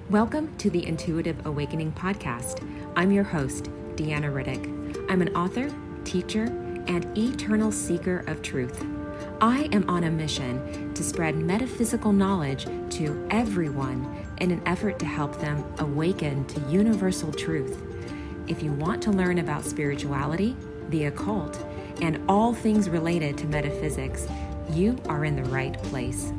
Welcome to the Intuitive Awakening podcast. I'm your host, Deanna Riddick. I'm an author, teacher, and eternal seeker of truth. I am on a mission to spread metaphysical knowledge to everyone in an effort to help them awaken to universal truth. If you want to learn about spirituality, the occult, and all things related to metaphysics, you are in the right place.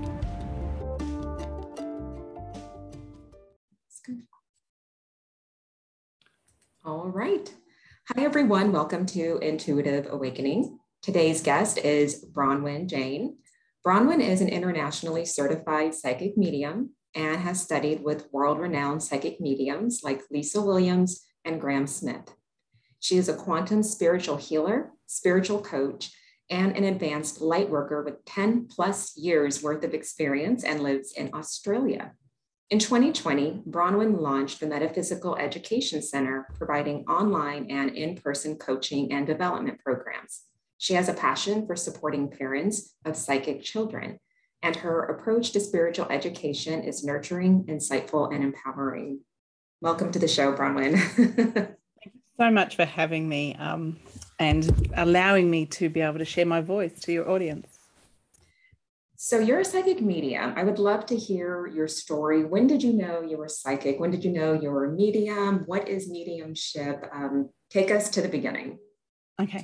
All right. Hi, everyone. Welcome to Intuitive Awakening. Today's guest is Bronwyn Jane. Bronwyn is an internationally certified psychic medium and has studied with world-renowned psychic mediums like Lisa Williams and Graham Smith. She is a quantum spiritual healer, spiritual coach, and an advanced light worker with 10 plus years worth of experience and lives in Australia. In 2020, Bronwyn launched the Metaphysical Education Center, providing online and in-person coaching and development programs. She has a passion for supporting parents of psychic children, and her approach to spiritual education is nurturing, insightful, and empowering. Welcome to the show, Bronwyn. Thank you so much for having me and allowing me to be able to share my voice to your audience. So you're a psychic medium. I would love to hear your story. When did you know you were psychic? When did you know you were a medium? What is mediumship? Take us to the beginning. Okay.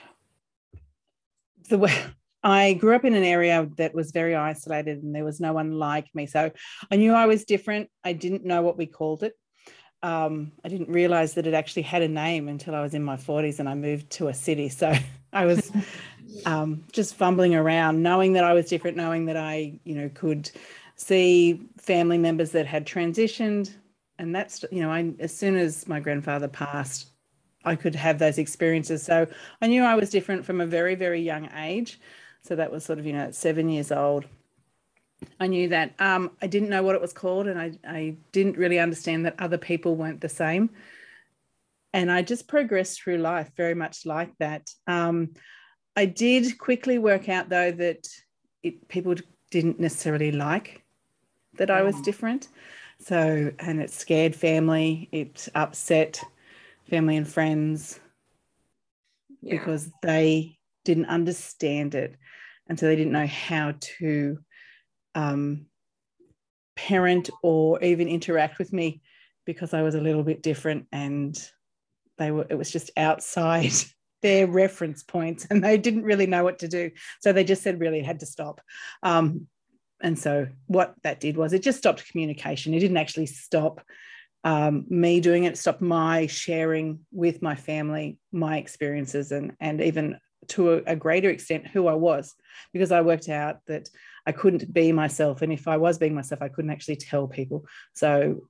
I grew up in an area that was very isolated and there was no one like me. So I knew I was different. I didn't know what we called it. I didn't realize that it actually had a name until I was in my 40s and I moved to a city. So I was just fumbling around, knowing that I was different, knowing that I, could see family members that had transitioned. And that's, as soon as my grandfather passed, I could have those experiences. So I knew I was different from a very, very young age. So that was sort of, at 7 years old. I knew that. I didn't know what it was called, and I didn't really understand that other people weren't the same. And I just progressed through life very much like that. I did quickly work out, though, that people didn't necessarily like that I was different. So, and it scared family, it upset family and friends because they didn't understand it. And so they didn't know how to parent or even interact with me because I was a little bit different and it was just outside their reference points and they didn't really know what to do. So they just said really it had to stop. And so what that did was it just stopped communication. It didn't actually stop me doing it. It stopped my sharing with my family, my experiences and even to a greater extent who I was, because I worked out that I couldn't be myself. And if I was being myself, I couldn't actually tell people. So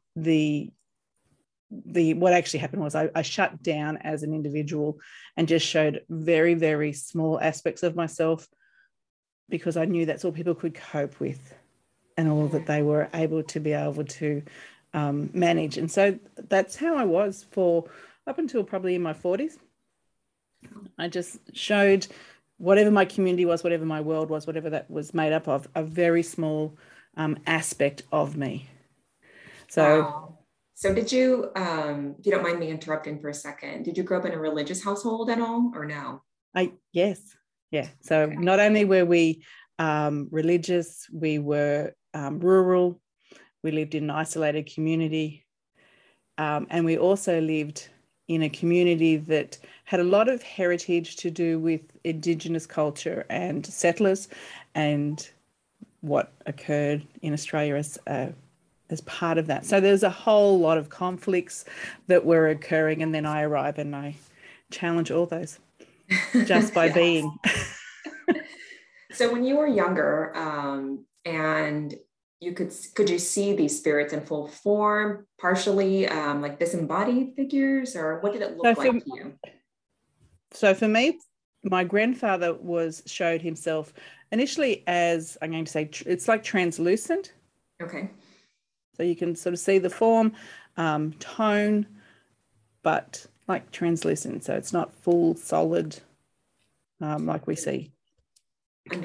what actually happened was I shut down as an individual and just showed very, very small aspects of myself because I knew that's all people could cope with and all that they were able to manage. And so that's how I was for up until probably in my 40s. I just showed whatever my community was, whatever my world was, whatever that was made up of, a very small aspect of me. So, wow. So did you, if you don't mind me interrupting for a second, did you grow up in a religious household at all or no? Yes. Yeah. So not only were we religious, we were rural, we lived in an isolated community, and we also lived in a community that had a lot of heritage to do with Indigenous culture and settlers and what occurred in Australia as part of that. So there's a whole lot of conflicts that were occurring, and then I arrive and I challenge all those just by being. So when you were younger and could you see these spirits in full form, partially like disembodied figures, or what did it look like to you? So for me, my grandfather showed himself initially as, I'm going to say, it's like translucent. Okay. So you can sort of see the form, tone, but like translucent. So it's not full solid like we see.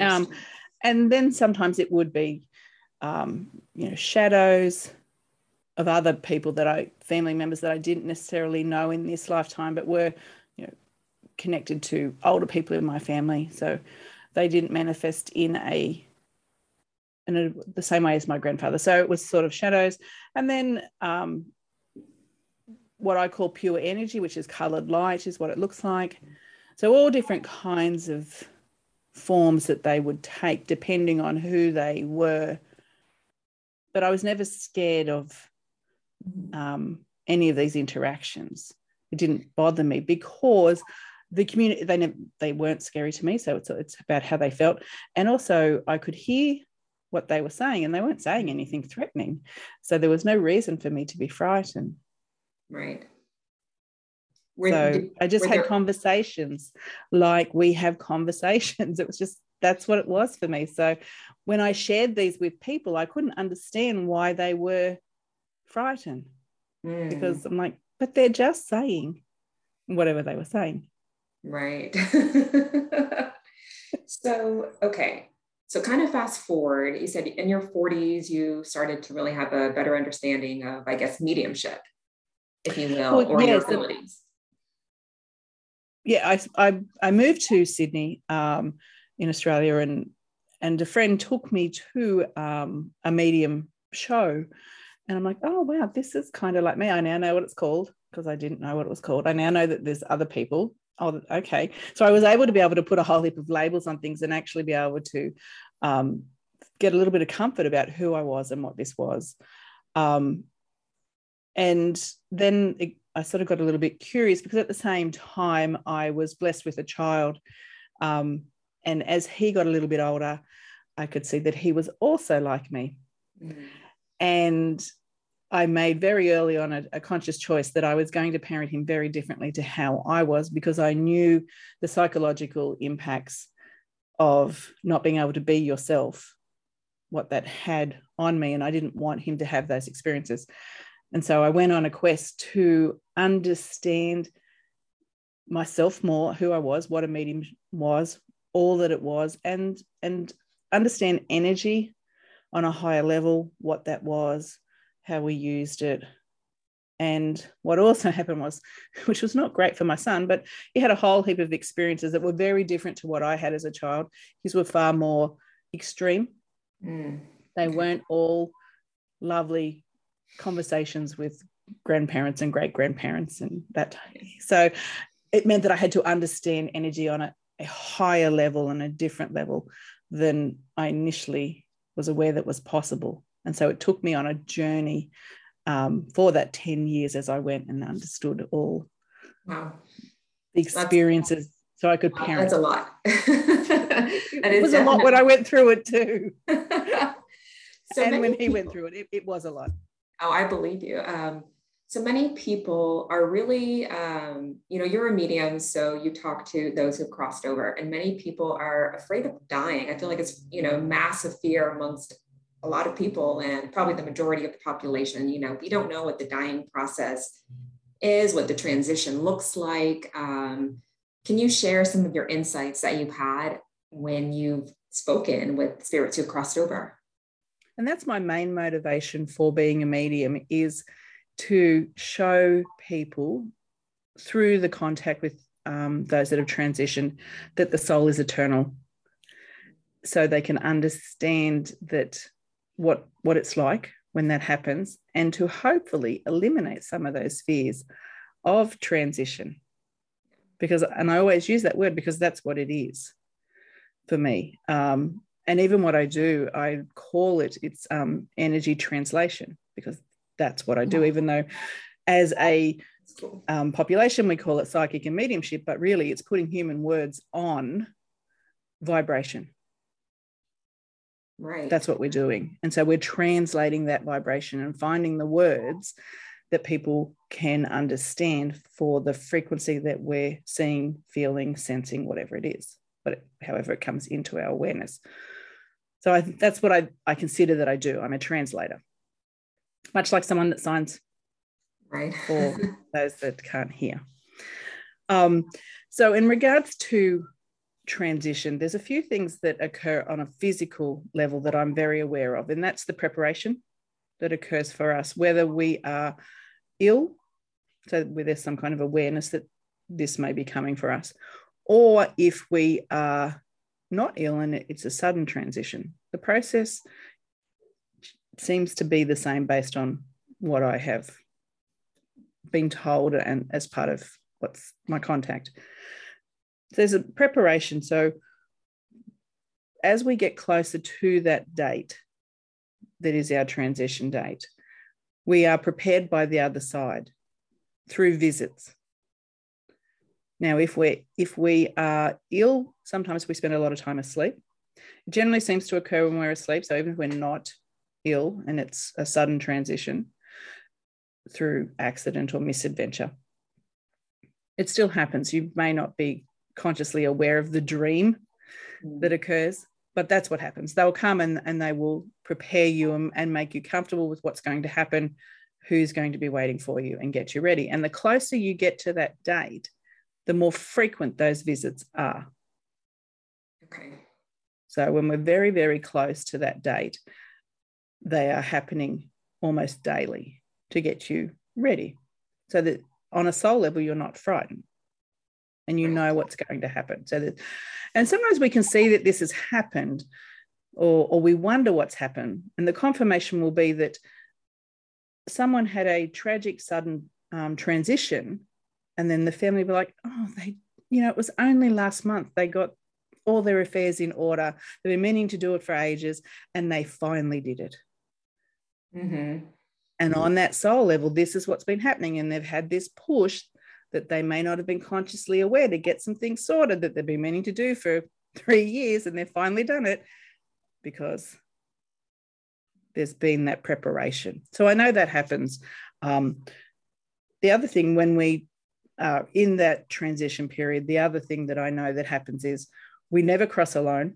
And then sometimes it would be, shadows, of other people family members that I didn't necessarily know in this lifetime, but were, connected to older people in my family. So they didn't manifest in the same way as my grandfather. So it was sort of shadows. And then what I call pure energy, which is colored light, is what it looks like. So all different kinds of forms that they would take depending on who they were. But I was never scared of any of these interactions. It didn't bother me because the community, they weren't scary to me. So it's about how they felt. And also I could hear what they were saying, and they weren't saying anything threatening. So there was no reason for me to be frightened. Right. I just had conversations like we have conversations. It was just, that's what it was for me. So when I shared these with people, I couldn't understand why they were frightened because I'm like, but they're just saying whatever they were saying. Right. So, okay. So kind of fast forward, you said in your 40s, you started to really have a better understanding of, I guess, mediumship, if you will, or your abilities. Yeah, I moved to Sydney in Australia, and a friend took me to a medium show, and I'm like, oh wow, this is kind of like me. I now know what it's called because I didn't know what it was called. I now know that there's other people. Oh, okay. So I was able to put a whole heap of labels on things and actually be able to get a little bit of comfort about who I was and what this was. And then I sort of got a little bit curious because at the same time I was blessed with a child. And as he got a little bit older, I could see that he was also like me. And I made very early on a conscious choice that I was going to parent him very differently to how I was, because I knew the psychological impacts of not being able to be yourself, what that had on me. And I didn't want him to have those experiences. And so I went on a quest to understand myself more, who I was, what a medium was, all that it was, and understand energy on a higher level, what that was, how we used it. And what also happened was, which was not great for my son, but he had a whole heap of experiences that were very different to what I had as a child. His were far more extreme. They weren't all lovely conversations with grandparents and great grandparents and that. So it meant that I had to understand energy on a higher level and a different level than I initially was aware that was possible. And so it took me on a journey for that 10 years as I went and understood all the experiences so I could parent. That's a lot. It was a lot when I went through it too. And when he went through it, it was a lot. Oh, I believe you. So many people are really, you're a medium, so you talk to those who've crossed over, and many people are afraid of dying. I feel like it's, massive fear amongst a lot of people, and probably the majority of the population. We don't know what the dying process is, what the transition looks like. Can you share some of your insights that you've had when you've spoken with spirits who've crossed over? And that's my main motivation for being a medium, is to show people through the contact with those that have transitioned that the soul is eternal, so they can understand that what it's like when that happens, and to hopefully eliminate some of those fears of transition. And I always use that word because that's what it is for me. And even what I do, I call it's energy translation, because that's what I do, even though as a population, we call it psychic and mediumship, but really it's putting human words on vibration. Right. That's what we're doing. And so we're translating that vibration and finding the words that people can understand for the frequency that we're seeing, feeling, sensing, whatever it is, but however it comes into our awareness. So that's what I consider that I do. I'm a translator, much like someone that signs for those that can't hear. So in regards to transition, there's a few things that occur on a physical level that I'm very aware of, and that's the preparation. that occurs for us, whether we are ill, so where there's some kind of awareness that this may be coming for us, or if we are not ill and it's a sudden transition. The process seems to be the same based on what I have been told and as part of what's my contact. There's a preparation. So as we get closer to that date, that is our transition date, we are prepared by the other side through visits. Now, if we are ill, sometimes we spend a lot of time asleep. It generally seems to occur when we're asleep. So even if we're not ill and it's a sudden transition through accident or misadventure, it still happens. You may not be consciously aware of the dream that occurs, but that's what happens. They'll come and they will prepare you and make you comfortable with what's going to happen, who's going to be waiting for you, and get you ready. And the closer you get to that date, the more frequent those visits are. Okay. So when we're very, very close to that date, they are happening almost daily to get you ready, so that on a soul level, you're not frightened and you know what's going to happen. And sometimes we can see that this has happened, or we wonder what's happened. And the confirmation will be that someone had a tragic, sudden transition, and then the family were like, oh, it was only last month they got all their affairs in order. They've been meaning to do it for ages, and they finally did it. Mm-hmm. And on that soul level, this is what's been happening. And they've had this push that they may not have been consciously aware to get some things sorted that they've been meaning to do for 3 years, and they've finally done it because there's been that preparation. So I know that happens. The other thing, when we are in that transition period, the other thing that I know that happens is we never cross alone.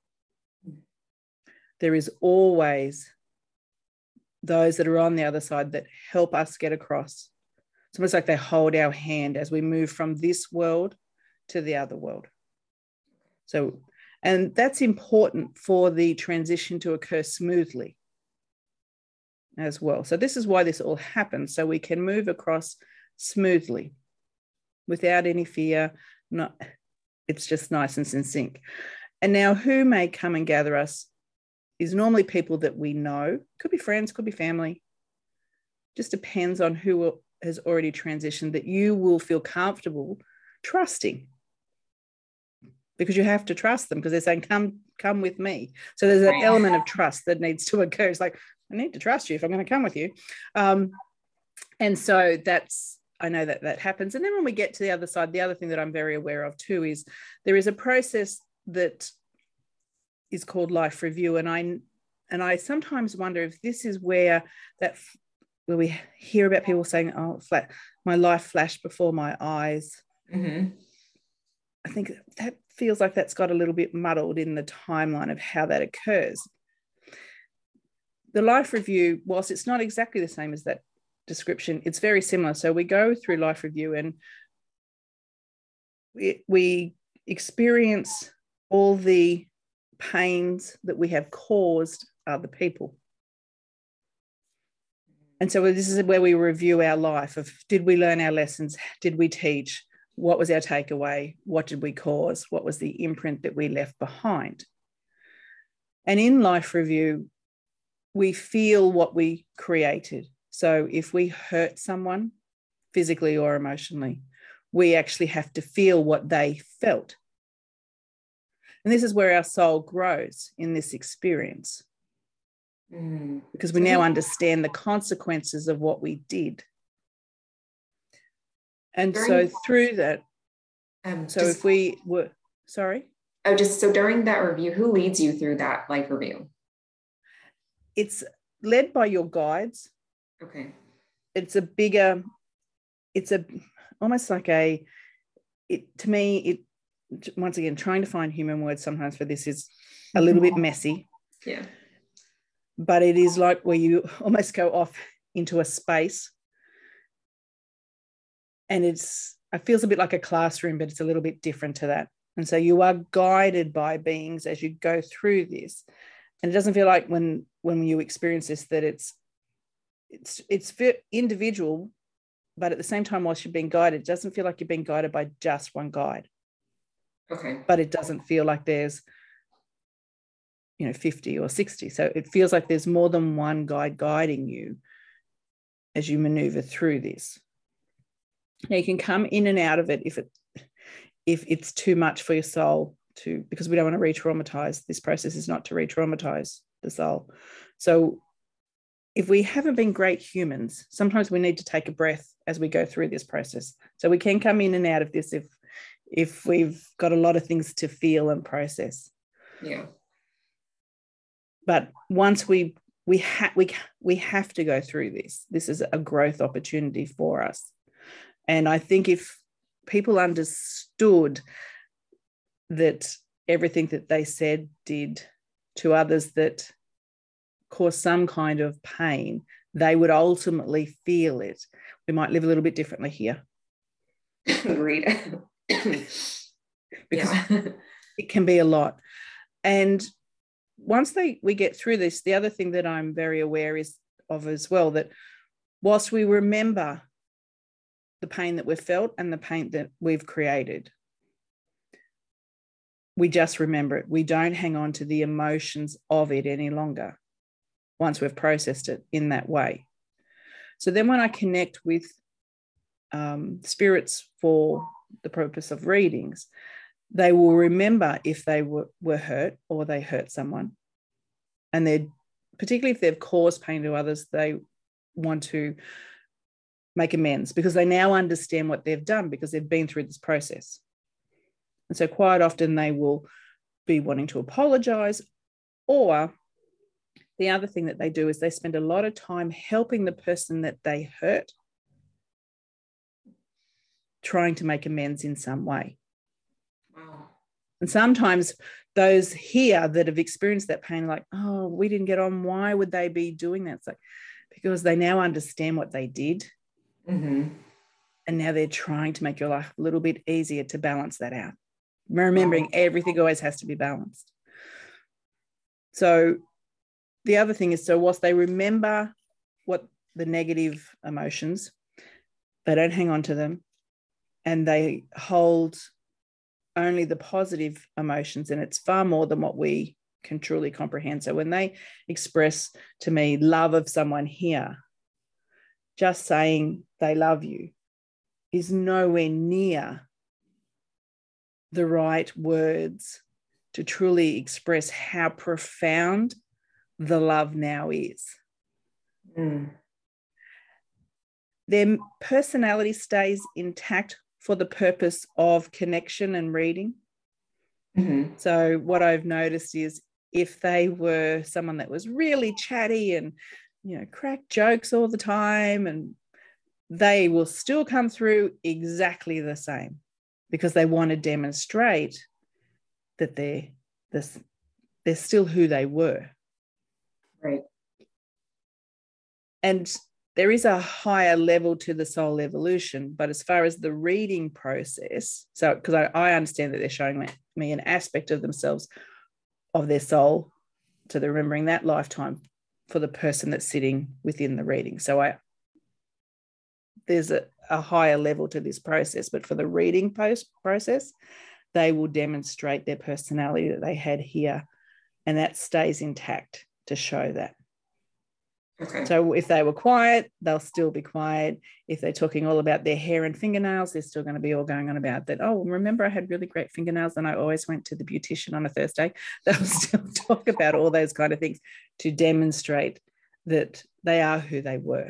There is always those that are on the other side that help us get across. It's almost like they hold our hand as we move from this world to the other world. So, and that's important for the transition to occur smoothly as well. So this is why this all happens, so we can move across smoothly without any fear. It's just nice and in sync. And now, who may come and gather us is normally people that we know. Could be friends, could be family. Just depends on who has already transitioned, that you will feel comfortable trusting, because you have to trust them, because they're saying, come with me. So there's an element of trust that needs to occur. It's like, I need to trust you if I'm going to come with you. And so I know that happens. And then when we get to the other side, the other thing that I'm very aware of too is there is a process that is called life review. And I sometimes wonder if this is where we hear about people saying, oh, my life flashed before my eyes. Mm-hmm. I think that feels like that's got a little bit muddled in the timeline of how that occurs. The life review, whilst it's not exactly the same as that description, it's very similar. So we go through life review and we experience all the pains that we have caused other people. And so this is where we review our life of, did we learn our lessons? Did we teach? What was our takeaway? What did we cause? What was the imprint that we left behind? And in life review, we feel what we created. So if we hurt someone physically or emotionally, we actually have to feel what they felt. And this is where our soul grows in this experience. Because we now understand the consequences of what we did. And so through that, if we were, sorry? So during that review, who leads you through that life review? It's led by your guides. Okay. It's almost like to me, once again, trying to find human words sometimes for this is a little bit messy. Yeah. But it is like where you almost go off into a space, and it feels a bit like a classroom, but it's a little bit different to that. And so you are guided by beings as you go through this. And it doesn't feel like when you experience this that it's it's individual, but at the same time, whilst you're being guided, it doesn't feel like you're being guided by just one guide. Okay. But it doesn't feel like there's 50 or 60. So it feels like there's more than one guide guiding you as you maneuver through this. Now you can come in and out of it if it's too much for your soul because we don't want to re-traumatize. This process is not to re-traumatize the soul. So if we haven't been great humans, sometimes we need to take a breath as we go through this process. So we can come in and out of this if we've got a lot of things to feel and process. Yeah. But once we have to go through this. This is a growth opportunity for us. And I think if people understood that everything that they said, did to others that caused some kind of pain, they would ultimately feel it. We might live a little bit differently here. Agreed. Because it can be a lot. And once we get through this, the other thing that I'm very aware of as well, that whilst we remember the pain that we've felt and the pain that we've created, we just remember it. We don't hang on to the emotions of it any longer once we've processed it in that way. So then when I connect with spirits for the purpose of readings, they will remember if they were hurt or they hurt someone. And they're, particularly if they've caused pain to others, they want to make amends because they now understand what they've done because they've been through this process. And so quite often they will be wanting to apologize, or the other thing that they do is they spend a lot of time helping the person that they hurt, trying to make amends in some way. Wow. And sometimes those here that have experienced that pain are like, oh, we didn't get on. Why would they be doing that? It's like, because they now understand what they did. Mm-hmm. And now they're trying to make your life a little bit easier to balance that out. Remembering everything always has to be balanced. So the other thing is, so whilst they remember what the negative emotions, they don't hang on to them and they hold only the positive emotions, and it's far more than what we can truly comprehend. So when they express to me love of someone here, just saying they love you is nowhere near the right words to truly express how profound the love now is. Mm. Their personality stays intact for the purpose of connection and reading. Mm-hmm. So what I've noticed is if they were someone that was really chatty and, crack jokes all the time, and they will still come through exactly the same because they want to demonstrate that they're still who they were. Right. And there is a higher level to the soul evolution, but as far as the reading process, so because I understand that they're showing me an aspect of themselves, of their soul, so they're remembering that lifetime for the person that's sitting within the reading. So there's a higher level to this process, but for the reading process, they will demonstrate their personality that they had here, and that stays intact to show that. Okay. So if they were quiet, they'll still be quiet. If they're talking all about their hair and fingernails, they're still going to be all going on about that. Oh, remember I had really great fingernails and I always went to the beautician on a Thursday. They'll still talk about all those kind of things to demonstrate that they are who they were.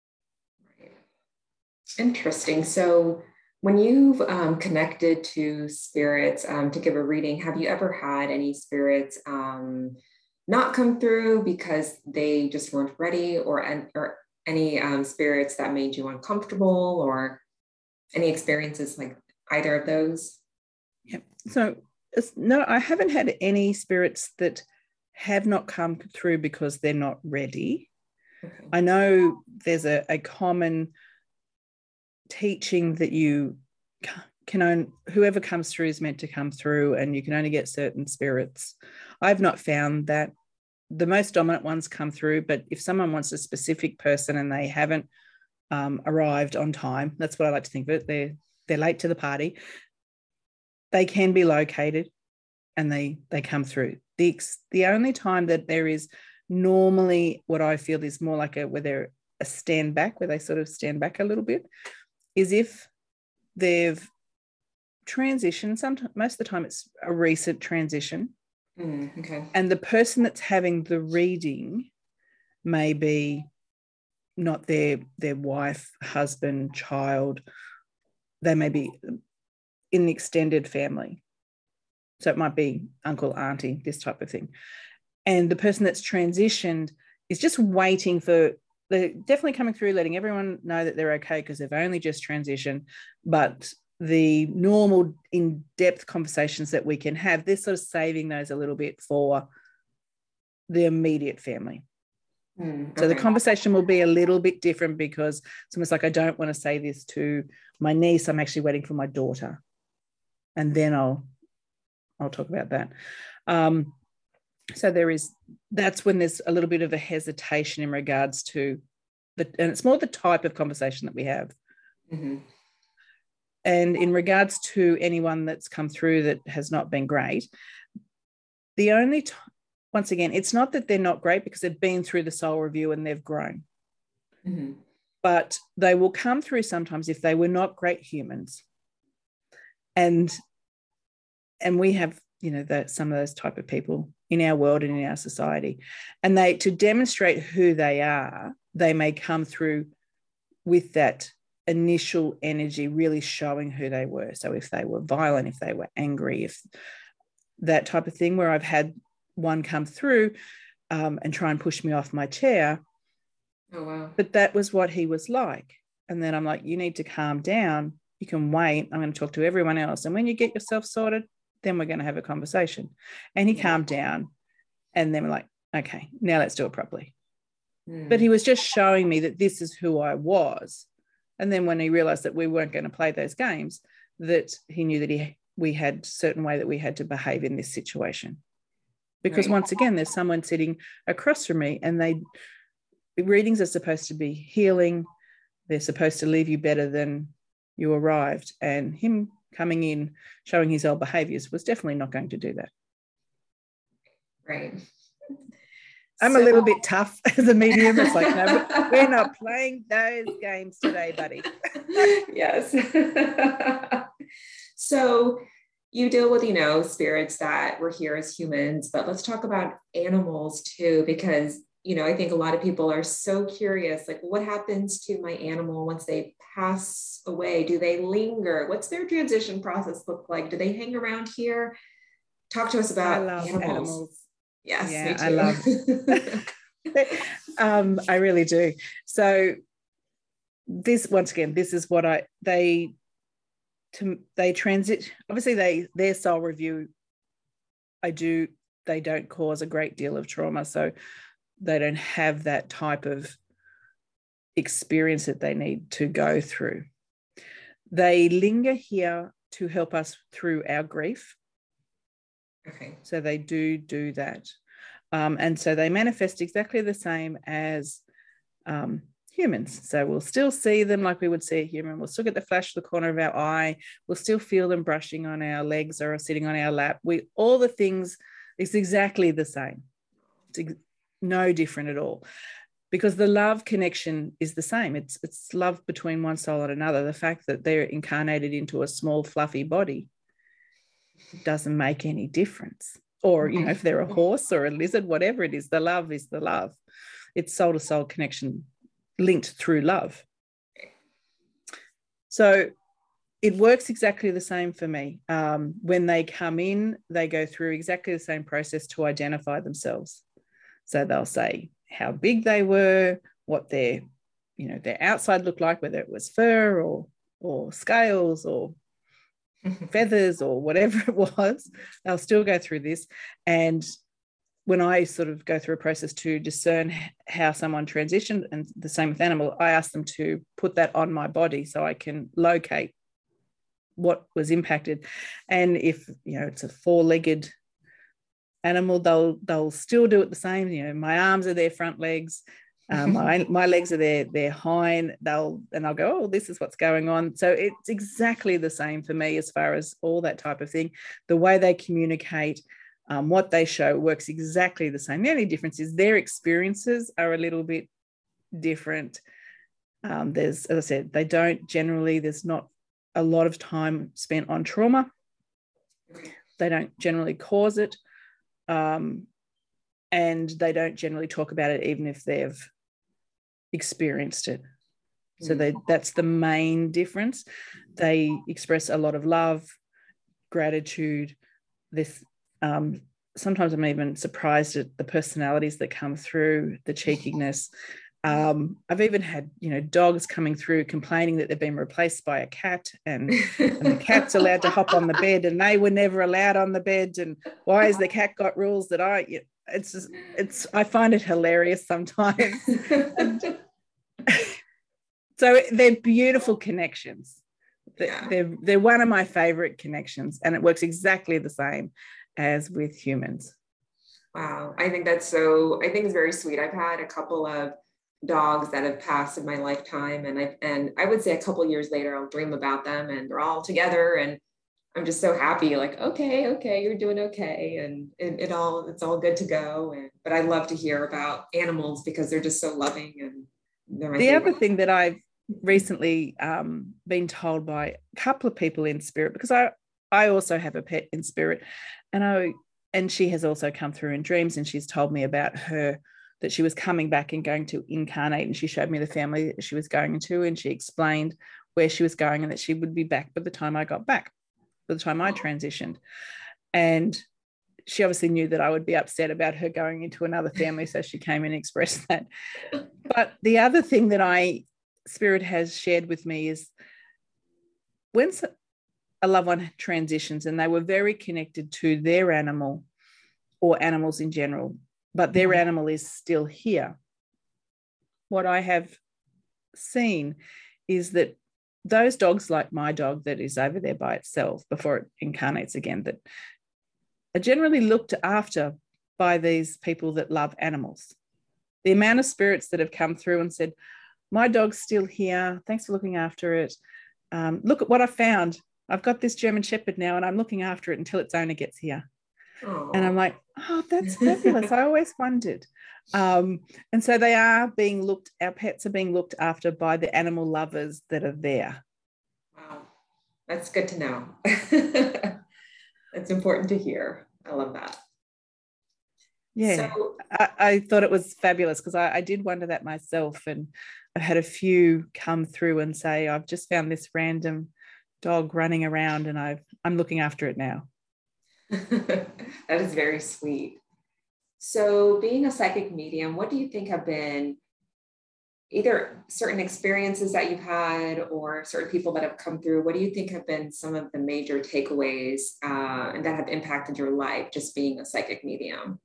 Interesting. So when you've connected to spirits to give a reading, have you ever had any spirits not come through because they just weren't ready, or any spirits that made you uncomfortable, or any experiences like either of those? Yeah. So no, I haven't had any spirits that have not come through because they're not ready. Okay. I know there's a common teaching that you can whoever comes through is meant to come through, and you can only get certain spirits. I've not found that the most dominant ones come through, but if someone wants a specific person and they haven't arrived on time, that's what I like to think of it, they're late to the party, they can be located and they come through. The only time that there is normally what I feel is more like where they're a stand back, where they sort of stand back a little bit, is if they've transitioned. Most of the time it's a recent transition. Okay. And the person that's having the reading may be not their wife, husband, child. They may be in the extended family. So it might be uncle, auntie, this type of thing. And the person that's transitioned is just waiting for, they're definitely coming through, letting everyone know that they're okay because they've only just transitioned. But the normal in-depth conversations that we can have, they're sort of saving those a little bit for the immediate family. Okay. So the conversation will be a little bit different because it's almost like, I don't want to say this to my niece. I'm actually waiting for my daughter. And then I'll talk about that. So that's when there's a little bit of a hesitation in regards to and it's more the type of conversation that we have. Mm-hmm. And in regards to anyone that's come through that has not been great, once again, it's not that they're not great because they've been through the soul review and they've grown. Mm-hmm. But they will come through sometimes if they were not great humans. And we have, some of those type of people in our world and in our society. And to demonstrate who they are, they may come through with that initial energy really showing who they were. So if they were violent, if they were angry, if that type of thing, where I've had one come through and try and push me off my chair. Oh, wow. But that was what he was like. And then I'm like, you need to calm down. You can wait. I'm going to talk to everyone else. And when you get yourself sorted, then we're going to have a conversation. And he calmed down. And then we're like, okay, now let's do it properly. But he was just showing me that this is who I was. And then when he realized that we weren't going to play those games, that he knew that we had a certain way that we had to behave in this situation. Because once again, there's someone sitting across from me, and readings are supposed to be healing. They're supposed to leave you better than you arrived. And him coming in, showing his old behaviors, was definitely not going to do that. Right. I'm a little bit tough as a medium. It's like, no, we're not playing those games today, buddy. Yes. So you deal with, spirits that were here as humans, but let's talk about animals too, because, I think a lot of people are so curious, like, what happens to my animal once they pass away? Do they linger? What's their transition process look like? Do they hang around here? Talk to us about animals. Yes, yeah, me too. I love I really do. So this, once again, this is what they transit. Obviously their soul review, they don't cause a great deal of trauma. So they don't have that type of experience that they need to go through. They linger here to help us through our grief. Okay. So they do that. And so they manifest exactly the same as humans. So we'll still see them like we would see a human. We'll still get the flash of the corner of our eye. We'll still feel them brushing on our legs or sitting on our lap. All the things, it's exactly the same. It's no different at all. Because the love connection is the same. It's love between one soul and another. The fact that they're incarnated into a small, fluffy body doesn't make any difference. Or, if they're a horse or a lizard, whatever it is, the love is the love. It's soul-to-soul connection linked through love. So it works exactly the same for me. When they come in, they go through exactly the same process to identify themselves. So they'll say how big they were, what their outside looked like, whether it was fur or scales or feathers or whatever it was. They'll still go through this. And when I sort of go through a process to discern how someone transitioned, and the same with animal, I ask them to put that on my body so I can locate what was impacted. And if, it's a four-legged animal, they'll still do it the same. You know, my arms are their front legs, my legs are their hind. I'll go, oh, this is what's going on. So it's exactly the same for me as far as all that type of thing. The way they communicate, what they show works exactly the same. The only difference is their experiences are a little bit different. As I said, they don't generally, there's not a lot of time spent on trauma. They don't generally cause it. And they don't generally talk about it, even if they've experienced it. So that's the main difference. They express a lot of love, gratitude. Sometimes I'm even surprised at the personalities that come through, the cheekiness. I've even had, dogs coming through complaining that they've been replaced by a cat, and the cat's allowed to hop on the bed and they were never allowed on the bed. And why has the cat got rules that I find it hilarious sometimes. So they're beautiful connections. They're one of my favorite connections, and it works exactly the same as with humans. Wow. I think it's very sweet. I've had a couple of dogs that have passed in my lifetime, and I would say a couple of years later I'll dream about them and they're all together, and I'm just so happy, like, okay, you're doing okay, and it's all good to go. But I love to hear about animals because they're just so loving, and they're my favorite. Other thing that I've recently been told by a couple of people in spirit, because I also have a pet in spirit, and she has also come through in dreams, and she's told me about her, that she was coming back and going to incarnate, and she showed me the family that she was going to, and she explained where she was going and that she would be back by the time I got back, by the time I transitioned. And she obviously knew that I would be upset about her going into another family, so she came and expressed that. But the other thing that Spirit has shared with me is when a loved one transitions and they were very connected to their animal or animals in general, but their animal is still here, what I have seen is that those dogs, like my dog that is over there by itself before it incarnates again, that are generally looked after by these people that love animals. The amount of spirits that have come through and said, my dog's still here, thanks for looking after it. Look at what I found. I've got this German Shepherd now and I'm looking after it until its owner gets here. Aww. And I'm like, oh, that's fabulous. I always wondered. And so our pets are being looked after by the animal lovers that are there. Wow. That's good to know. It's important to hear. I love that. Yeah. So, I thought it was fabulous because I did wonder that myself. And I've had a few come through and say, I've just found this random dog running around and I'm looking after it now. That is very sweet. So being a psychic medium, what do you think have been either certain experiences that you've had or certain people that have come through? What do you think have been some of the major takeaways and that have impacted your life just being a psychic medium?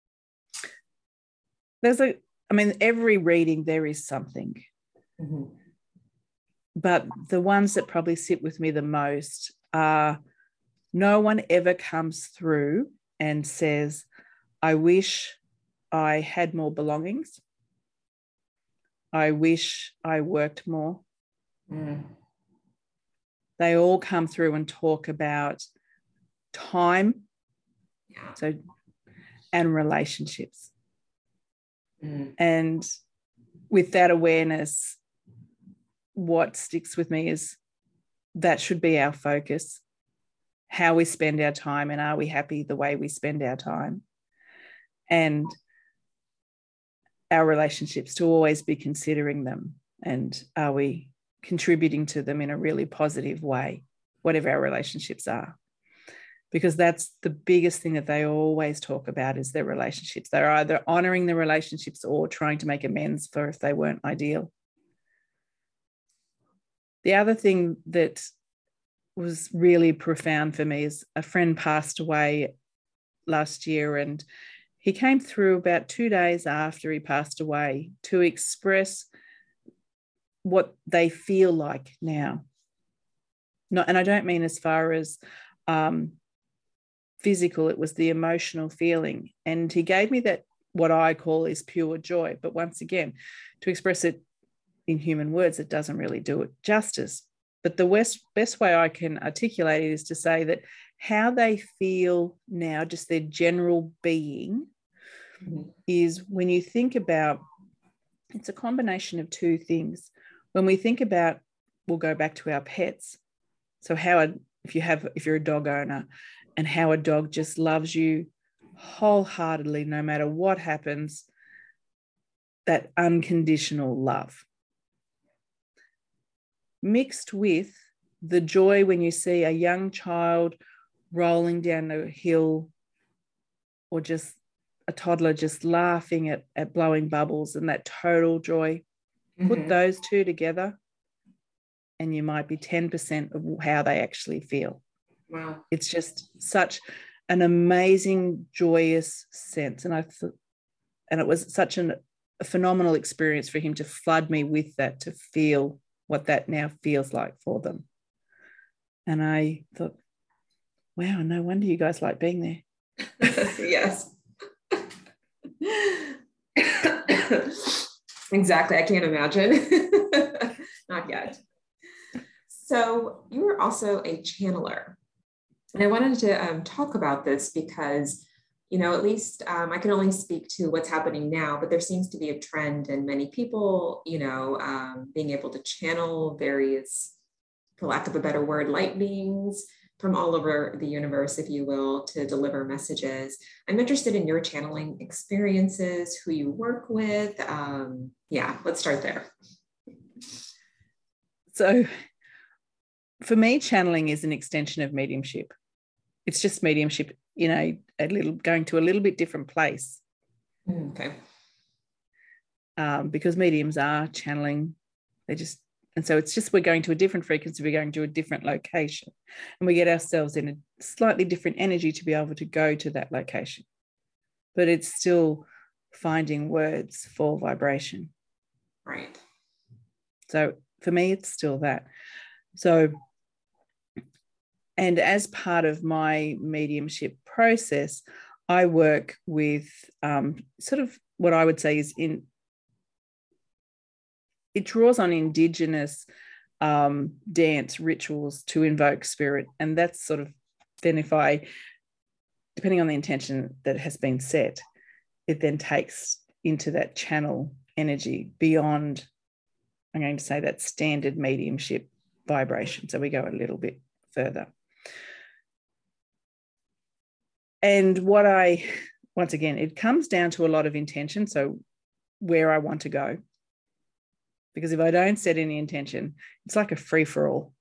Every reading there is something. Mm-hmm. But the ones that probably sit with me the most are no one ever comes through and says, I wish I had more belongings. I wish I worked more. Mm. They all come through and talk about time, and relationships. Mm. And with that awareness, what sticks with me is that should be our focus. How we spend our time, and are we happy the way we spend our time? And our relationships, to always be considering them, and are we contributing to them in a really positive way, whatever our relationships are? Because that's the biggest thing that they always talk about is their relationships. They're either honouring the relationships or trying to make amends for if they weren't ideal. The other thing that was really profound for me is a friend passed away last year, and he came through about 2 days after he passed away to express what they feel like now. And I don't mean as far as physical, it was the emotional feeling. And he gave me that, what I call is pure joy. But once again, to express it in human words, it doesn't really do it justice. But the best way I can articulate it is to say that how they feel now, just their general being, is when you think about, it's a combination of two things. When we think about, we'll go back to our pets. So if you're a dog owner, and how a dog just loves you wholeheartedly, no matter what happens, that unconditional love. Mixed with the joy when you see a young child rolling down a hill, or just a toddler just laughing at blowing bubbles, and that total joy. Put those two together and you might be 10% of how they actually feel. Wow. It's just such an amazing, joyous sense. And it was such a phenomenal experience for him to flood me with that, to feel what that now feels like for them. And I thought, wow, no wonder you guys like being there. Yes. Exactly. I can't imagine. Not yet. So you were also a channeler. And I wanted to talk about this because, at least I can only speak to what's happening now, but there seems to be a trend in many people, being able to channel various, for lack of a better word, light beings from all over the universe, if you will, to deliver messages. I'm interested in your channeling experiences, who you work with. Let's start there. So for me, channeling is an extension of mediumship. It's just mediumship, going to a little bit different place. Okay. Because mediums are channeling, and so it's just, we're going to a different frequency, we're going to a different location, and we get ourselves in a slightly different energy to be able to go to that location. But it's still finding words for vibration. Right. So for me, it's still that. So, and as part of my mediumship process, I work with sort of what I would say is it draws on Indigenous dance rituals to invoke spirit. And that's sort of, then depending on the intention that has been set, it then takes into that channel energy beyond, I'm going to say, that standard mediumship vibration. So we go a little bit further. And once again, it comes down to a lot of intention. So where I want to go. Because if I don't set any intention, it's like a free-for-all.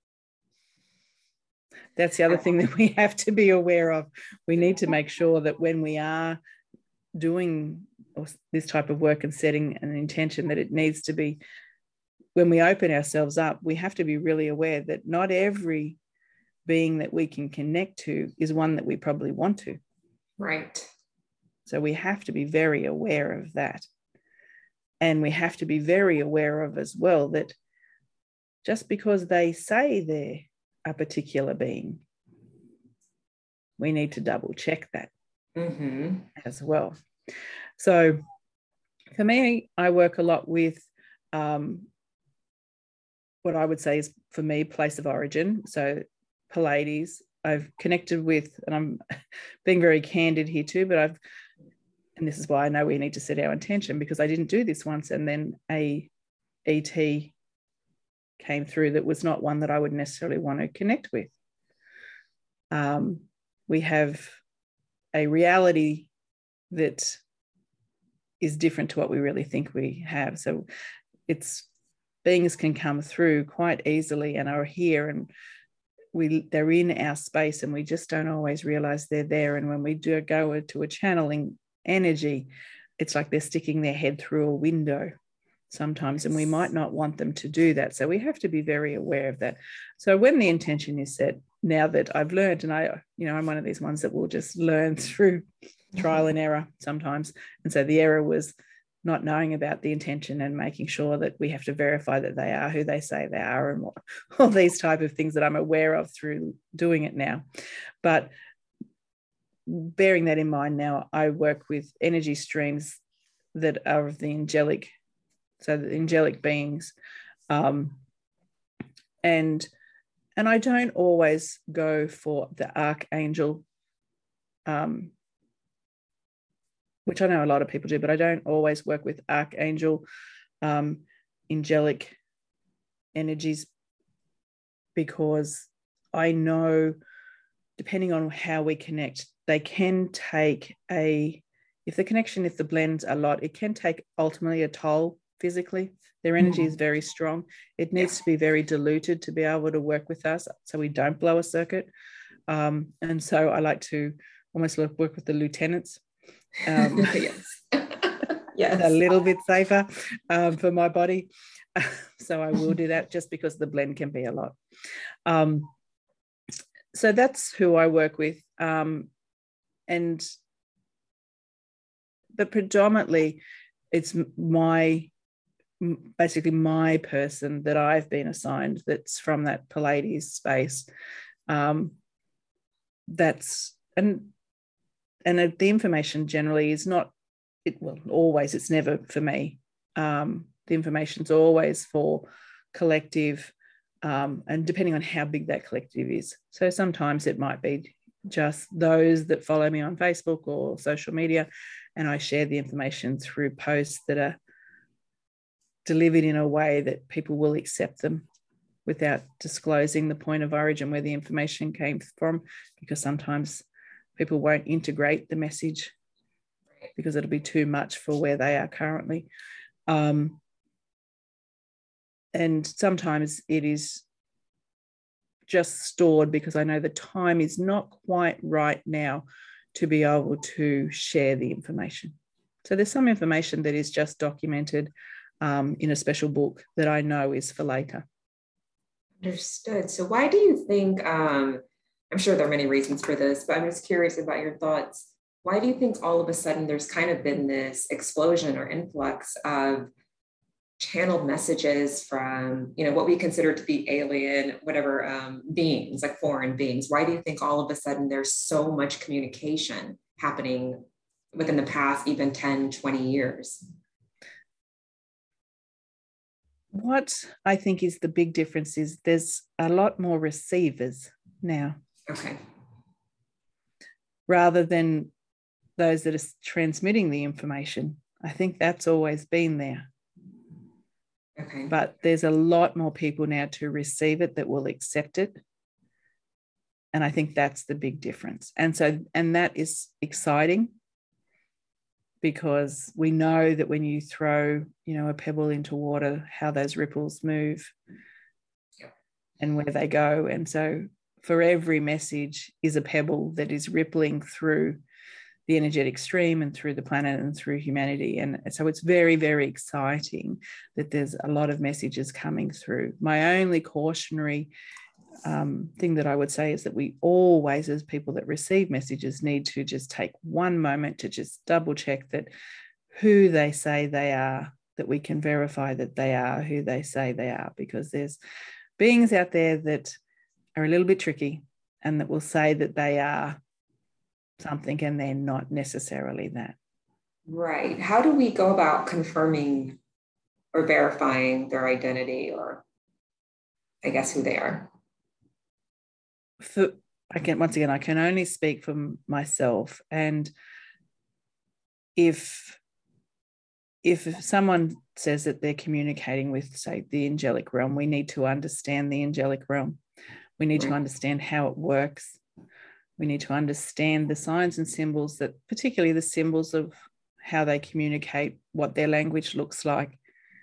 That's the other thing that we have to be aware of. We need to make sure that when we are doing this type of work and setting an intention, that it needs to be, when we open ourselves up, we have to be really aware that not every being that we can connect to is one that we probably want to. Right. So we have to be very aware of that. And we have to be very aware of as well that just because they say they're a particular being, we need to double check that as well. So for me, I work a lot with what I would say is, for me, place of origin. So Pleiades, I've connected with, and I'm being very candid here too, but and this is why I know we need to set our intention, because I didn't do this once, and then a ET came through that was not one that I would necessarily want to connect with. We have a reality that is different to what we really think we have. So beings can come through quite easily and are here, and they're in our space, and we just don't always realize they're there. And when we do go to a channeling energy, it's like they're sticking their head through a window sometimes, and we might not want them to do that. So we have to be very aware of that. So when the intention is set, now that I've learned, and I'm one of these ones that will just learn through trial and error sometimes. And so the error was not knowing about the intention and making sure that we have to verify that they are who they say they are, and all these type of things that I'm aware of through doing it now. But bearing that in mind now, I work with energy streams that are of the angelic, so the angelic beings. And I don't always go for the archangel, which I know a lot of people do, but I don't always work with archangel, angelic energies, because I know, depending on how we connect, they can take if the blends a lot, it can take ultimately a toll physically. Their energy is very strong. It needs to be very diluted to be able to work with us so we don't blow a circuit. And so I like to almost work with the lieutenants. Yes. Yes. A little bit safer for my body. So I will do that just because the blend can be a lot. So that's who I work with. But predominantly it's basically my person that I've been assigned that's from that Pleiades space. The information generally is not, it's never for me. The information's always for collective, and depending on how big that collective is. So sometimes it might be just those that follow me on Facebook or social media, and I share the information through posts that are delivered in a way that people will accept them without disclosing the point of origin where the information came from, because sometimes people won't integrate the message because it'll be too much for where they are currently. And sometimes it is just stored because I know the time is not quite right now to be able to share the information. So there's some information that is just documented in a special book that I know is for later. Understood. So why do you think, I'm sure there are many reasons for this, but I'm just curious about your thoughts. Why do you think all of a sudden there's kind of been this explosion or influx of channeled messages from, what we consider to be alien, beings, like foreign beings? Why do you think all of a sudden there's so much communication happening within the past even 10, 20 years? What I think is the big difference is there's a lot more receivers now. Okay. Rather than those that are transmitting the information. I think that's always been there. Okay. But there's a lot more people now to receive it that will accept it. And I think that's the big difference. And that is exciting, because we know that when you throw, a pebble into water, how those ripples move and where they go. And so for every message is a pebble that is rippling through the energetic stream and through the planet and through humanity. And so it's very, very exciting that there's a lot of messages coming through. My only cautionary thing that I would say is that we always, as people that receive messages, need to just take one moment to just double check that who they say they are, that we can verify that they are who they say they are, because there's beings out there that are a little bit tricky and that will say that they are something and they're not necessarily that. Right. How do we go about confirming or verifying their identity, or I guess who they are? I can only speak for myself. And if someone says that they're communicating with, say, the angelic realm, we need to understand the angelic realm. We need to understand how it works. We need to understand the signs and symbols, that particularly the symbols of how they communicate, what their language looks like.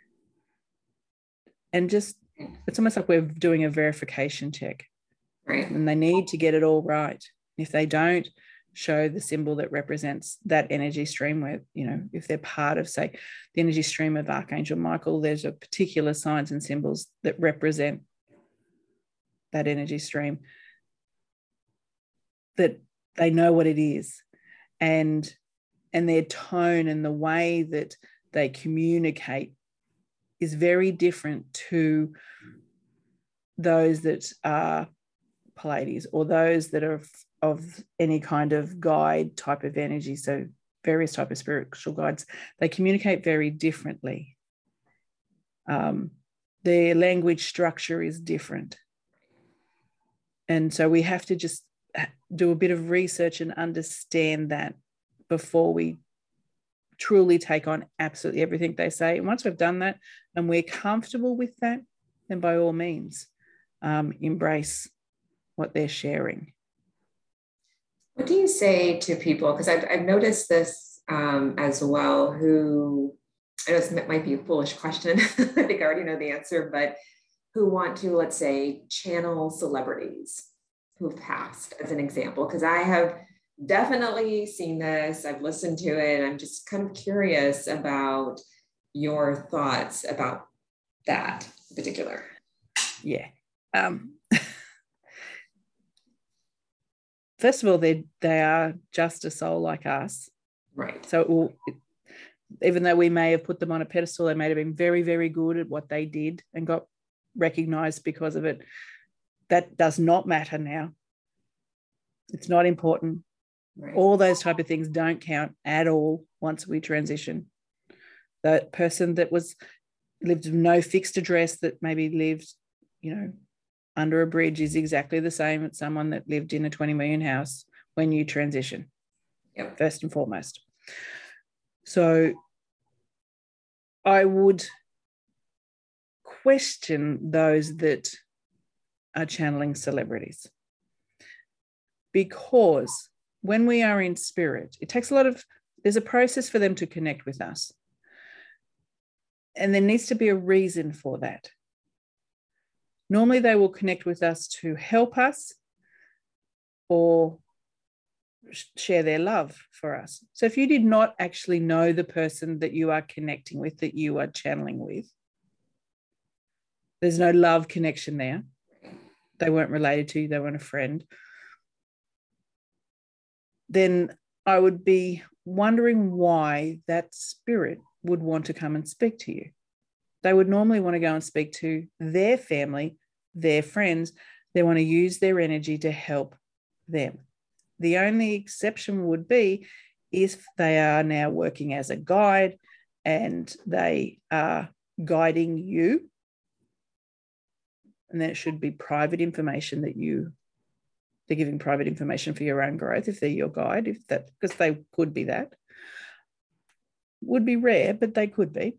And just, it's almost like we're doing a verification check. Right. And they need to get it all right. If they don't show the symbol that represents that energy stream, where, if they're part of, say, the energy stream of Archangel Michael, there's a particular signs and symbols that represent that energy stream, that they know what it is, and their tone and the way that they communicate is very different to those that are Pleiades or those that are of any kind of guide type of energy, so various type of spiritual guides, they communicate very differently. Their language structure is different. And so we have to just do a bit of research and understand that before we truly take on absolutely everything they say. And once we've done that and we're comfortable with that, then by all means, embrace what they're sharing. What do you say to people? Because I've noticed this as well, who, I know this might be a foolish question. I think I already know the answer, but who want to, let's say, channel celebrities who've passed as an example. Because I have definitely seen this. I've listened to it. I'm just kind of curious about your thoughts about that in particular. Yeah. First of all, they are just a soul like us. Right. So even though we may have put them on a pedestal, they may have been very, very good at what they did and got recognized because of it. That does not matter now. It's not important. Right. All those type of things don't count at all once we transition. That person that lived with no fixed address, that maybe lived, under a bridge, is exactly the same as someone that lived in a 20 million house when you transition. Yep. First and foremost. So I would question those that are channeling celebrities, because when we are in spirit, it takes there's a process for them to connect with us. And there needs to be a reason for that. Normally they will connect with us to help us or share their love for us. So if you did not actually know the person that you are connecting with, that you are channeling with, there's no love connection there. They weren't related to you, they weren't a friend. Then I would be wondering why that spirit would want to come and speak to you. They would normally want to go and speak to their family, their friends. They want to use their energy to help them. The only exception would be if they are now working as a guide and they are guiding you. And then it should be private information they're giving private information for your own growth if they're your guide, because they could be that. Would be rare, but they could be.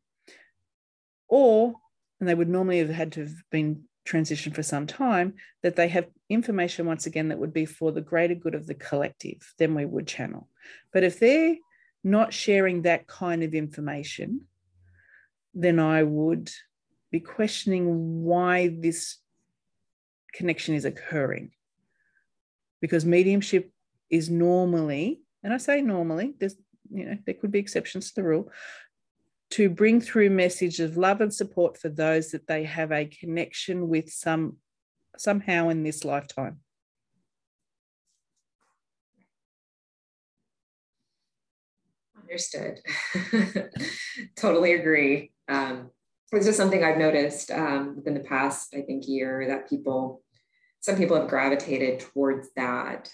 And they would normally have had to have been transitioned for some time, that they have information once again that would be for the greater good of the collective, then we would channel. But if they're not sharing that kind of information, then I would be questioning why this connection is occurring. Because mediumship is normally, and I say normally, there could be exceptions to the rule, to bring through message of love and support for those that they have a connection with somehow in this lifetime. Understood. Totally agree. It's just something I've noticed within the past, I think, year, that some people have gravitated towards that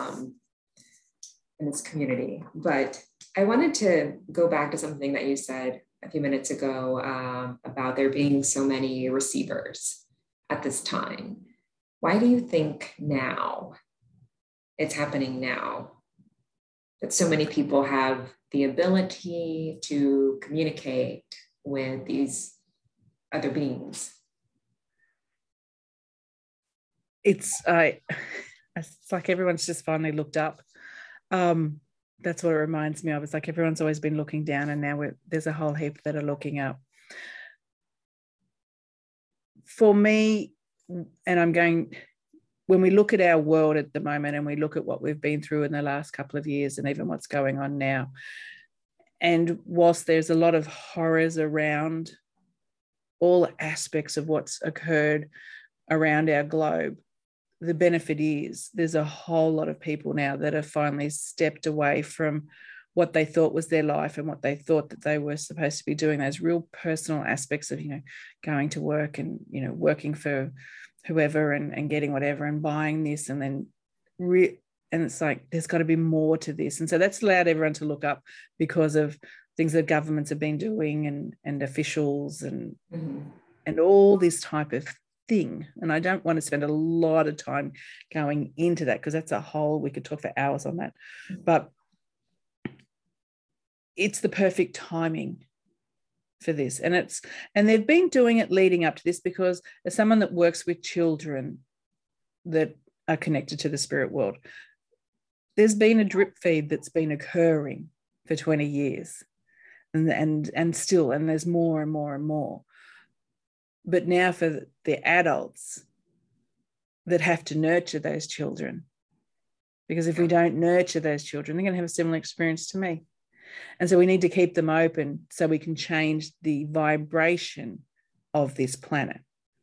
in this community. But I wanted to go back to something that you said a few minutes ago about there being so many receivers at this time. Why do you think now it's happening now that so many people have the ability to communicate with these other beings? It's like everyone's just finally looked up. That's what it reminds me of. It's like everyone's always been looking down, and now there's a whole heap that are looking up. For me, and when we look at our world at the moment and we look at what we've been through in the last couple of years and even what's going on now, and whilst there's a lot of horrors around all aspects of what's occurred around our globe, the benefit is there's a whole lot of people now that have finally stepped away from what they thought was their life and what they thought that they were supposed to be doing, those real personal aspects of, going to work and, working for whoever and getting whatever and buying this, and then And it's like, there's got to be more to this. And so that's allowed everyone to look up because of things that governments have been doing and officials and all this type of thing. And I don't want to spend a lot of time going into that because that's a whole, we could talk for hours on that. But it's the perfect timing for this. And they've been doing it leading up to this because as someone that works with children that are connected to the spirit world, there's been a drip feed that's been occurring for 20 years and still, and there's more and more and more. But now for the adults that have to nurture those children, because if we don't nurture those children, they're going to have a similar experience to me. And so we need to keep them open so we can change the vibration of this planet.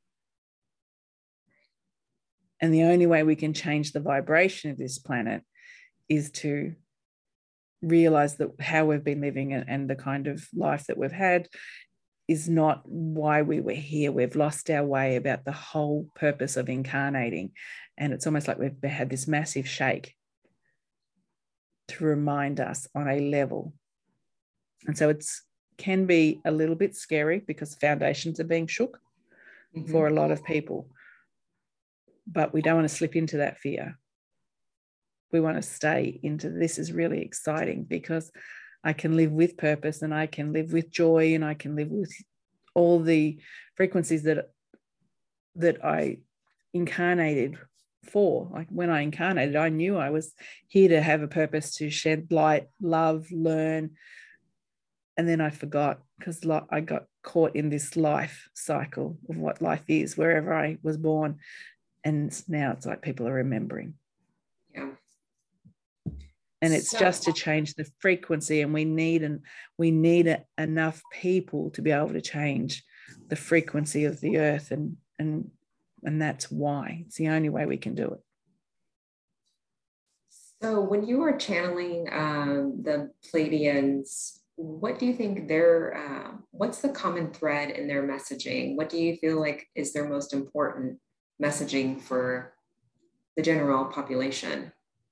And the only way we can change the vibration of this planet is to realize that how we've been living and the kind of life that we've had is not why we were here. We've lost our way about the whole purpose of incarnating. And it's almost like we've had this massive shake to remind us on a level. And so it's can be a little bit scary because foundations are being shook for a lot of people. But we don't want to slip into that fear. We want to stay into this is really exciting because I can live with purpose and I can live with joy and I can live with all the frequencies that I incarnated for. Like when I incarnated, I knew I was here to have a purpose to shed light, love, learn. And then I forgot because I got caught in this life cycle of what life is wherever I was born. And now it's like people are remembering. Yeah. And it's just to change the frequency, and we need enough people to be able to change the frequency of the earth, and that's why it's the only way we can do it. So when you are channeling the Pleiadians, what do you think what's the common thread in their messaging? What do you feel like is their most important messaging for the general population?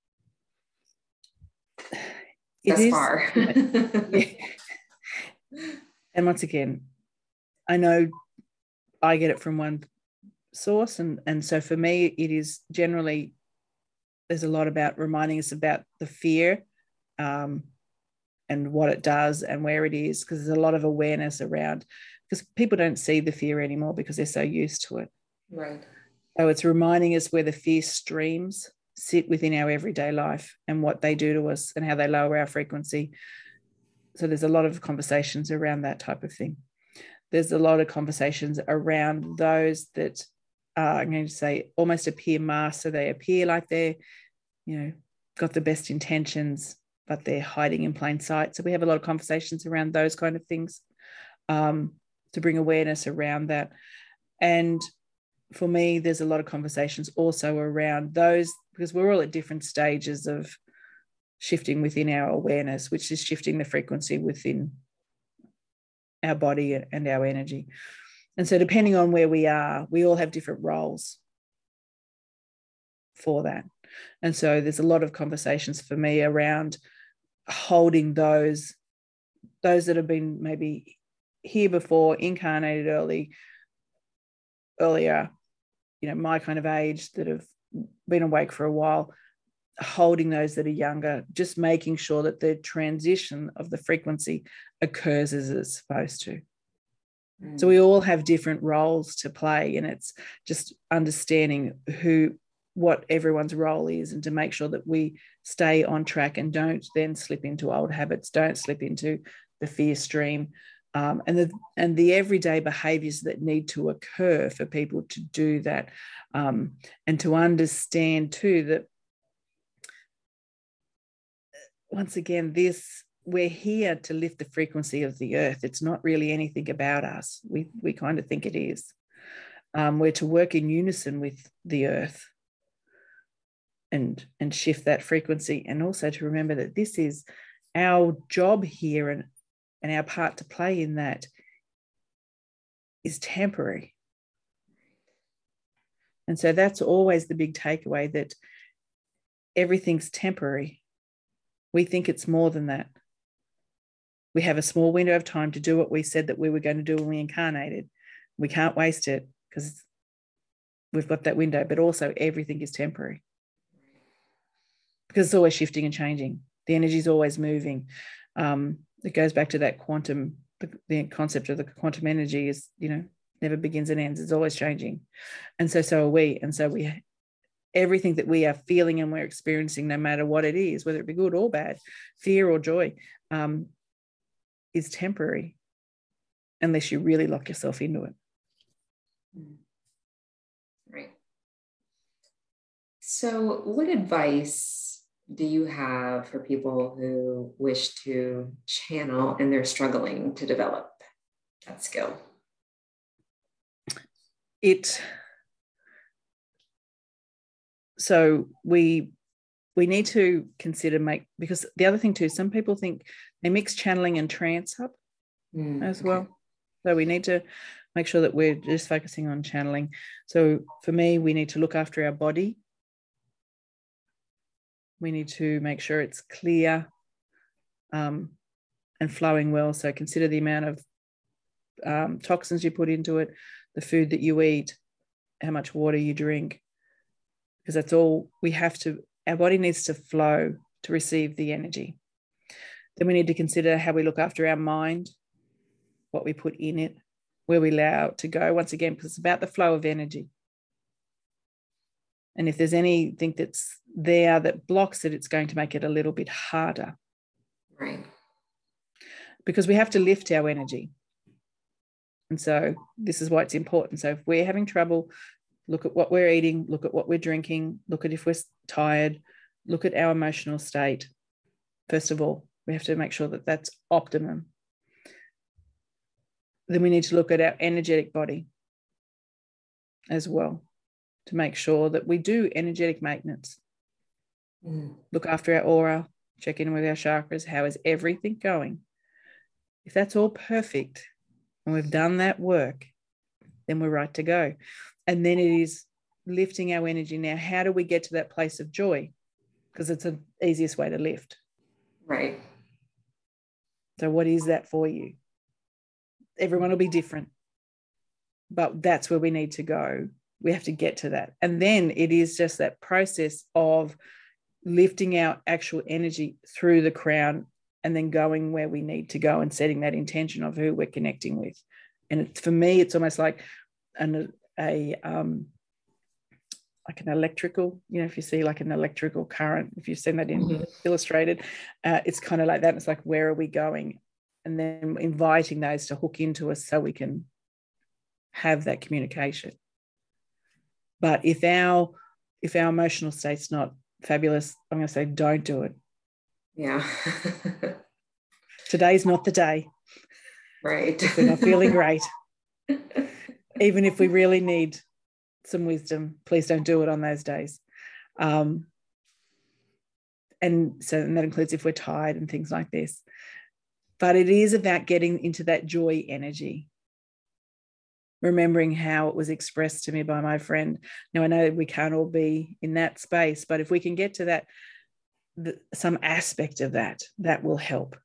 Thus far. Yeah. And once again, I know I get it from one source. And so for me, it is generally, there's a lot about reminding us about the fear and what it does and where it is, because there's a lot of awareness around, because people don't see the fear anymore because they're so used to it. Right. So it's reminding us where the fear streams sit within our everyday life and what they do to us and how they lower our frequency. So there's a lot of conversations around that type of thing. There's a lot of conversations around those that are, I'm going to say, almost appear masked. So they appear like they're, got the best intentions, but they're hiding in plain sight. So we have a lot of conversations around those kind of things to bring awareness around that. And for me, there's a lot of conversations also around those, because we're all at different stages of shifting within our awareness, which is shifting the frequency within our body and our energy. And so depending on where we are, we all have different roles for that. And so there's a lot of conversations for me around holding those that have been maybe here before, incarnated earlier, my kind of age, that have been awake for a while, holding those that are younger, just making sure that the transition of the frequency occurs as it's supposed to. So we all have different roles to play, and it's just understanding what everyone's role is, and to make sure that we stay on track and don't then slip into old habits, don't slip into the fear stream, and the everyday behaviours that need to occur for people to do that, and to understand too that once again, we're here to lift the frequency of the earth. It's not really anything about us. We kind of think it is. We're to work in unison with the earth and shift that frequency, and also to remember that this is our job here, and our part to play in that is temporary. And so that's always the big takeaway, that everything's temporary. We think it's more than that. We have a small window of time to do what we said that we were going to do when we incarnated. We can't waste it because we've got that window, but also everything is temporary because it's always shifting and changing. The energy is always moving. It goes back to that quantum, the concept of the quantum energy is, never begins and ends. It's always changing. And so are we. And so everything that we are feeling and we're experiencing, no matter what it is, whether it be good or bad, fear or joy, is temporary unless you really lock yourself into it. Right. So what advice do you have for people who wish to channel and they're struggling to develop that skill? So we need to consider because the other thing too, some people think they mix channeling and trance up as well. So we need to make sure that we're just focusing on channeling. So for me, we need to look after our body. We need to make sure it's clear and flowing well. So consider the amount of toxins you put into it, the food that you eat, how much water you drink, because that's all we have to. Our body needs to flow to receive the energy. Then we need to consider how we look after our mind, what we put in it, where we allow it to go. Once again, because it's about the flow of energy. And if there's anything that's there that blocks it, it's going to make it a little bit harder. Right. Because we have to lift our energy. And so this is why it's important. So if we're having trouble, look at what we're eating, look at what we're drinking, look at if we're tired, look at our emotional state. First of all, we have to make sure that that's optimum. Then we need to look at our energetic body as well to make sure that we do energetic maintenance. Look after our aura, check in with our chakras. How is everything going? If that's all perfect and we've done that work, then we're right to go. And then it is lifting our energy. Now, how do we get to that place of joy? Because it's the easiest way to lift. Right. So what is that for you? Everyone will be different, but that's where we need to go. We have to get to that. And then it is just that process of lifting our actual energy through the crown and then going where we need to go and setting that intention of who we're connecting with. And for me, it's almost like like an electrical, if you see like an electrical current, if you've seen that in illustrated, it's kind of like that. It's like, where are we going? And then inviting those to hook into us so we can have that communication. But if our emotional state's not fabulous, I'm going to say, don't do it. Yeah. Today's not the day. Right. If we're not feeling great. Even if we really need some wisdom, please don't do it on those days. And that includes if we're tired and things like this. But it is about getting into that joy energy, remembering how it was expressed to me by my friend. Now, I know we can't all be in that space, but if we can get to that, some aspect of that will help.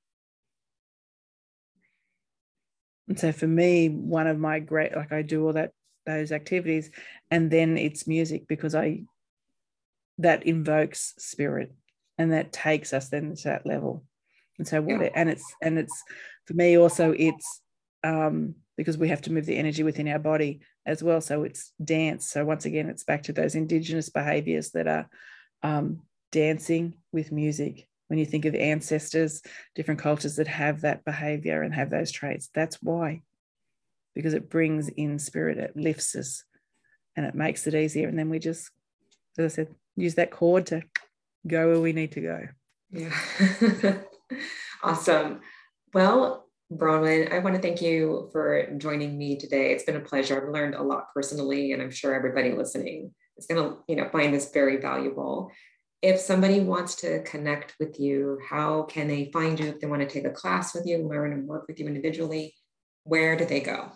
And so for me, one of my great, like I do all those activities, and then it's music, because that invokes spirit and that takes us then to that level. And so it's for me also, it's because we have to move the energy within our body as well. So it's dance. So once again, it's back to those indigenous behaviors that are dancing with music. When you think of ancestors, different cultures that have that behavior and have those traits, that's why, because it brings in spirit, it lifts us and it makes it easier. And then we just, as I said, use that cord to go where we need to go. Yeah. Awesome. Well, Bronwyn, I want to thank you for joining me today. It's been a pleasure. I've learned a lot personally, and I'm sure everybody listening is going to, find this very valuable. If somebody wants to connect with you, how can they find you? If they want to take a class with you, learn and work with you individually, where do they go?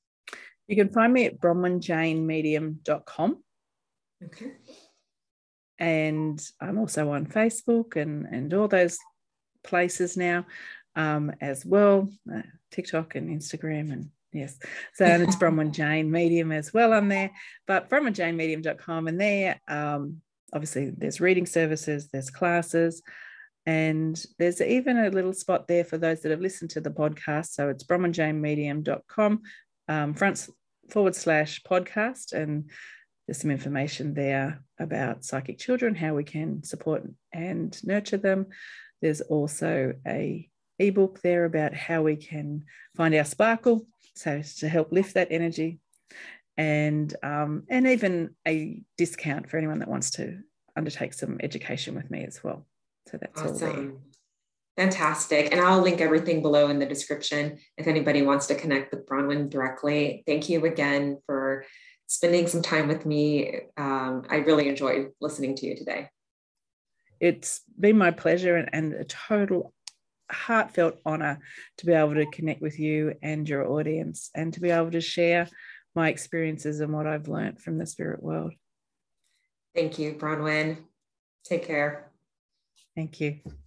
You can find me at bronwynjanemedium.com. Okay. And I'm also on Facebook and all those places now as well, TikTok and Instagram, and yes. So, and it's Bronwyn Jane Medium as well on there, but bronwynjanemedium.com, and there obviously there's reading services, there's classes, and there's even a little spot there for those that have listened to the podcast. So it's bronwynjanemedium.com /podcast, and there's some information there about psychic children, how we can support and nurture them. There's also a ebook there about how we can find our sparkle, so to help lift that energy, and even a discount for anyone that wants to undertake some education with me as well. So that's awesome. All there. Fantastic. And I'll link everything below in the description if anybody wants to connect with Bronwyn directly. Thank you again for spending some time with me. I really enjoyed listening to you today. It's been my pleasure and a total heartfelt honor to be able to connect with you and your audience, and to be able to share my experiences and what I've learned from the spirit world. Thank you, Bronwyn. Take care. Thank you.